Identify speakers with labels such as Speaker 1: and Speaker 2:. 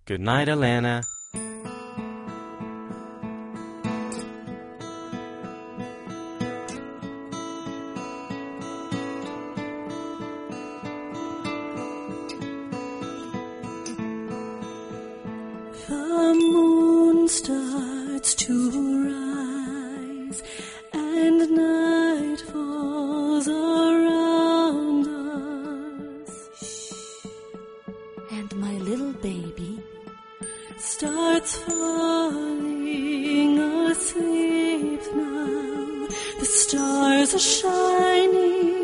Speaker 1: Good night, Alana.
Speaker 2: The moon starts to rise and night falls around us. And my little baby starts falling asleep now. The stars are shining